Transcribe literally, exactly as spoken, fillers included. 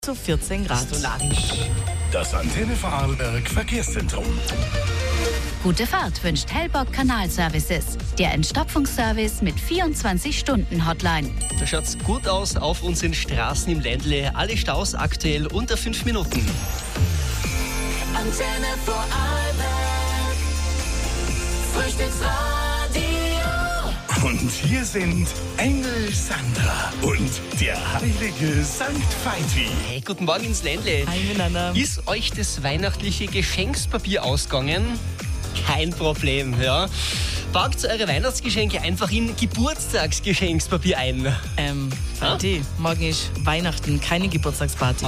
zu vierzehn Grad. Das Antenne Vorarlberg Verkehrszentrum. Gute Fahrt wünscht Hellbock Kanalservices, der Entstopfungsservice mit vierundzwanzig Stunden Hotline. Da schaut's gut aus auf unseren Straßen im Ländle. Alle Staus aktuell unter fünf Minuten. Antenne Vorarlberg, Frühstücksradio. Und hier sind Engel Sandra und der heilige Sankt Veit. Hey, guten Morgen ins Ländle. Hi miteinander. Ist euch das weihnachtliche Geschenkspapier ausgegangen? Kein Problem, ja. Packt eure Weihnachtsgeschenke einfach in Geburtstagsgeschenkspapier ein. Ähm, Veit, morgen ist Weihnachten, keine Geburtstagsparty.